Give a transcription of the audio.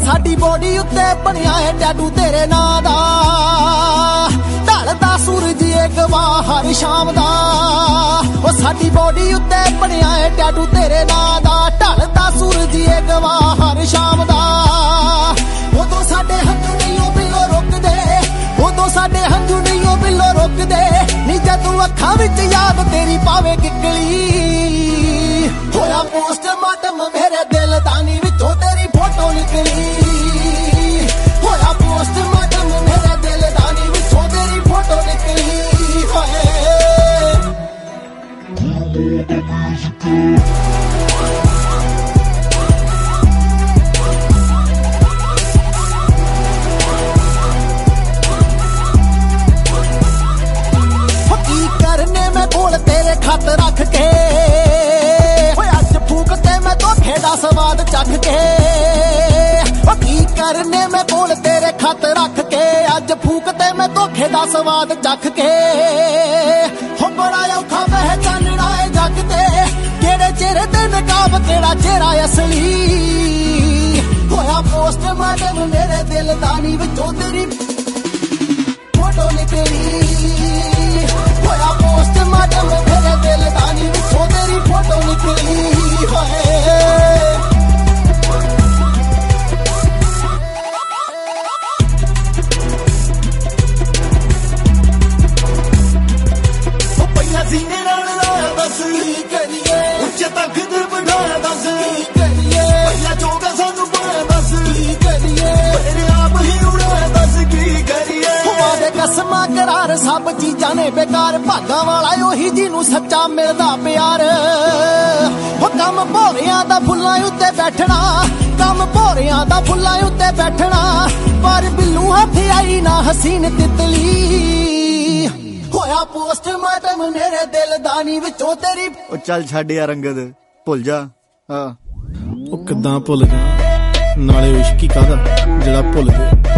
ਸਾਡੀ ਬੋਡੀ ਉੱਤੇ ਬਣਿਆ ਏ ਟੈਟੂ ਤੇਰੇ ਨਾਂ ਦਾ, ਢਲਦਾ ਸੂਰਜ ਏ ਗਵਾਹ ਹਰ ਸ਼ਾਮ ਦਾ। ਉਹ ਸਾਡੀ ਬੋਡੀ ਉੱਤੇ ਬਣਿਆ ਏ ਟੈਟੂ ਤੇਰੇ ਨਾਂ ਦਾ, ਢਲਦਾ ਸੂਰਜ ਏ ਗਵਾਹ ਹਰ ਸ਼ਾਮ ਦਾ। ਉਦੋਂ ਸਾਡੇ ਹੰਝੂ ਨਹੀਂ ਉਹ ਬਿੱਲੋ ਰੁਕਦੇ, ਉਦੋਂ ਸਾਡੇ ਹੰਝੂ ਨਹੀਂ ਉਹ ਬਿੱਲੋ ਰੁਕਦੇ ਨੀ, ਜਦੋਂ ਅੱਖਾਂ ਵਿੱਚ ਯਾਦ ਤੇਰੀ ਪਾਵੇ ਕਿੱਕਲੀ। ਹੋਇਆ ਪੋਸਟਮਾਰਟਮ ਮੇਰੇ ਦਿਲ ਦਾ ਨੀ, ਵਿੱਚੋਂ ਤੇਰੀ ਫੋਟੋ ਨਿਕਲੀ। ਹੋਇਆ ਪੋਸਟਮਾਰਟਮ ਮੇਰੇ ਦਿਲ ਦਾ ਨੀ, ਵਿੱਚੋਂ ਤੇਰੀ ਫੋਟੋ ਨਿਕਲੀ। ਕੀ ਕਰਨੇ ਮੈਂ ਕੋਲ ਤੇਰੇ ਖੱਤ ਰੱਖ ਕੇ, ਅੱਜ ਫੂਕ ਤੇ ਮੈਂ ਧੋਖੇ ਦਾ ਸਵਾਦ ਚੱਖ ਕੇ। ਕੀ ਕਰਨੇ ਮੈਂ ਕੋਲ ਤੇਰੇ ਖੱਤ ਰੱਖ ਕੇ, ਅੱਜ ਫੂਕ ਤੇ ਮੈਂ ਧੋਖੇ ਦਾ ਸਵਾਦ ਚੱਖ ਕੇ। ਹੋ ਬੜਾ ਔਖਾ ਪਹਿਚਾਨਣਾ ਏ ਜੱਗ ਤੇ, ਕਿਹੜੇ ਚਿਹਰੇ ਤੇ ਨਕਾਬ ਕਿਹੜਾ ਚਿਹਰਾ ਅਸਲੀ। ਹੋਇਆ ਪੋਸਟਮਾਰਟਮ ਮੇਰੇ ਦਿਲ ਦਾ ਨੀ, ਵਿੱਚੋਂ ਤੇਰੀ ਫੋਟੋ ਨਿਕਲੀ। ਹੋਇਆ ਪੋਸਟਮਾਰਟਮ ਮੇਰੇ ਦਿਲ ਦਾ ਨੀ, ਵਿੱਚੋਂ ਤੇਰੀ ਫੋਟੋ ਨਿਕਲੀ। ਪਹਿਲਾਂ ਸੀਨੇ ਨਾਲ ਲਾਇਆ ਦੱਸ ਕੀ ਕਰੀਏ, ਉੱਚੇ ਤੱਕ ਤੇ ਬਿਠਾਇਆ ਦੱਸ ਕੀ ਕਰੀਏ। ਪਹਿਲਾਂ ਜੋਗਾ ਸਾਨੂੰ ਪਾਇਆ ਦੱਸ ਕੀ ਕਰੀਏ, ਮੇਰੇ ਆਪ ਹੀ ਉਡਾਇਆ ਦੱਸ ਕੀ ਕਰੀਏ। ਵਾਦੇ ਕਸਮਾਂ ਕਰਾਰ ਸਭ ਚੀਜ਼ਾਂ ਨੇ ਬੇਕਾਰ, ਭਾਗਾਂ ਵਾਲਾ ਉਹੀ ਜਿਹਨੂੰ ਸੱਚਾ ਮਿਲਦਾ ਪਿਆਰ। ਉਹ ਕੰਮ ਭੋਰਿਆਂ ਦਾ ਫੁੱਲਾਂ ਉੱਤੇ ਬੈਠਣਾ, ਕੰਮ ਭੋਰਿਆਂ ਦਾ ਫੁੱਲਾਂ ਉੱਤੇ ਬੈਠਣਾ, ਪਰ ਬਿੱਲੂ ਹੱਥ ਆਈ ਨਾ ਹਸੀਨ ਤਿਤਲੀ। ਹੋਇਆ ਪੋਸਟਮਾਰਟਮ ਮੇਰੇ ਦਿਲ ਦਾ ਨੀ, ਵਿੱਚੋਂ ਤੇਰੀ। ਉਹ ਚੱਲ ਛੱਡ ਯਾਰ ਅੰਗਦ, ਭੁੱਲ ਜਾ। ਉਹ ਕਿੱਦਾਂ ਭੁੱਲ ਜਾ, ਨਾਲੇ ਇਸ਼ਕ ਹੀ ਕਾਹਦਾ ਜਿਹੜਾ ਭੁੱਲ ਗਿਆ।